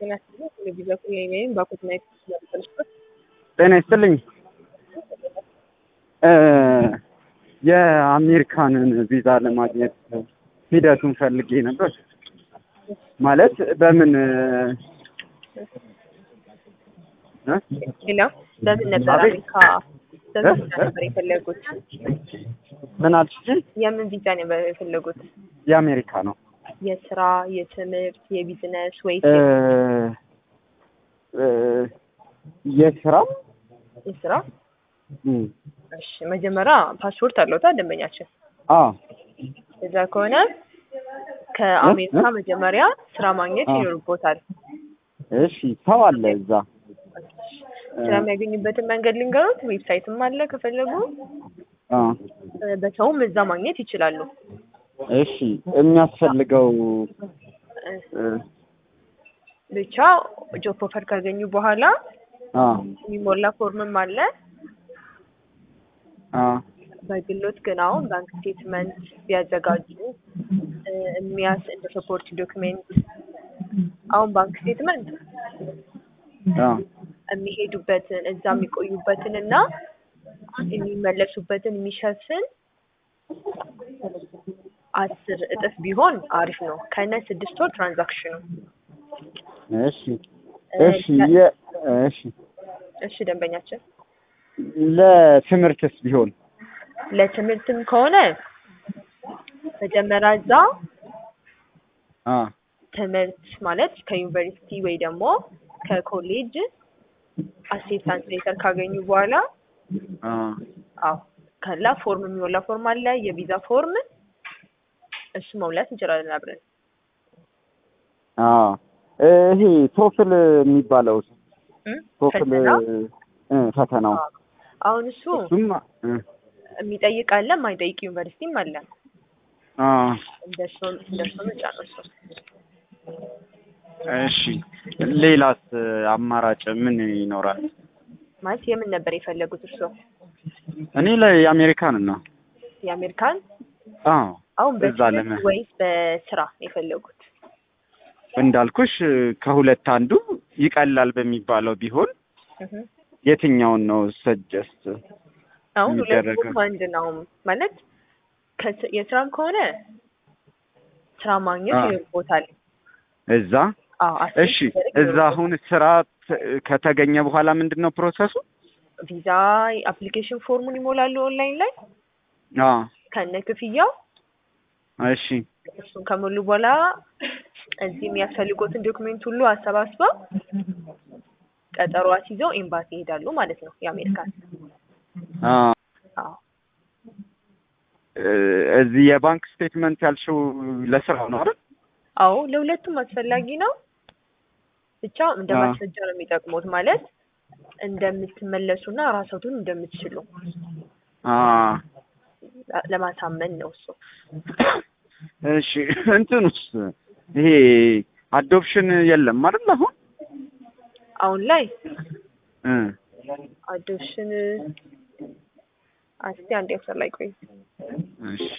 ጤና ይስጥልኝ የአሜሪካንን ቪዛ ለማግኘት ሂደቱን ፈልጌ ነበር። ማለት በምን በምን ነበር አሜሪካ በምን ነበር የፈለጉት? ምን አልሽ? የምን ቪዛ ነበር የፈለጉት? የአሜሪካ ነው። የስራ፣ የትምህርት፣ የቢዝነስ ወይስ የስራ? የስራ። እሺ መጀመሪያ ፓስፖርት አለውታ ደንበኛችን? እዛ ከሆነ ከአሜሪካ መጀመሪያ ስራ ማግኘት ይኖርቦታል። እሺ ሰው አለ እዛ? ስራ የሚያገኙበትን መንገድ ልንገሩት። ዌብሳይትም አለ ከፈለጉ በሰውም እዛ ማግኘት ይችላሉ። እሺ የሚያስፈልገው ብቻ ጆብ ኦፈር ካገኙ በኋላ የሚሞላ ፎርምም አለ። በግሎት ግን አሁን ባንክ ስቴትመንት ቢያዘጋጁ እንደ ሰፖርት ዶክሜንት አሁን ባንክ ስቴትመንት የሚሄዱበትን እዛ የሚቆዩበትን እና የሚመለሱበትን የሚሸፍን 10 እጥፍ ቢሆን አሪፍ ነው። ከነ 6 ወር ትራንዛክሽኑ። እሺ ደንበኛችን ለትምህርትስ ቢሆን? ለትምህርትም ከሆነ መጀመሪያ እዛ ትምህርት ማለት ከዩኒቨርሲቲ ወይ ደግሞ ከኮሌጅ አክሴፕታንስ ሌተር ካገኙ በኋላ ከላ ፎርም የሚሞላ ፎርም አለ፣ የቪዛ ፎርም። እሱ መሙላት እንችላለን አብረን። ይሄ ቶፍል የሚባለው ቶፍል ፈተናው አሁን እሱም የሚጠይቅ አለ፣ የማይጠይቅ ዩኒቨርሲቲም አለ። እንደሱ ምርጫ ነው እሱ። እሺ ሌላስ አማራጭ ምን ይኖራል? ማለት የምን ነበር የፈለጉት እርሶ? እኔ ለአሜሪካን ነው። የአሜሪካን? አሁን በትምህርት ወይስ በስራ የፈለጉት? እንዳልኩሽ ከሁለት አንዱ ይቀላል በሚባለው ቢሆን የትኛውን ነው ሰጀስት? አሁን ሁለቱም አንድ ነው ማለት የስራም ከሆነ ስራ ማግኘት ይኖርቦታል እዛ። እሺ እዛ አሁን ስራ ከተገኘ በኋላ ምንድነው ፕሮሰሱ? ቪዛ አፕሊኬሽን ፎርሙን ይሞላሉ ኦንላይን ላይ ከነ ክፍያው። እሺ እሱን ከሞሉ በኋላ እዚህ የሚያስፈልጉትን ዶክመንት ሁሉ አሰባስበው ቀጠሮ አስይዘው ኤምባሲ ይሄዳሉ ማለት ነው የአሜሪካን። እዚህ የባንክ ስቴትመንት ያልሽው ለስራው ነው አይደል? አዎ ለሁለቱም አስፈላጊ ነው። ብቻ እንደማስረጃ ነው የሚጠቅሙት ማለት እንደምትመለሱና ራሳችሁን እንደምትችሉ ለማሳመን ነው እሱ። እሺ እንትንስ ይሄ አዶፕሽን የለም አይደል አሁን ላይ? አዶፕሽን አስቲ አንዴ አፍሰር ላይ ቆይ። እሺ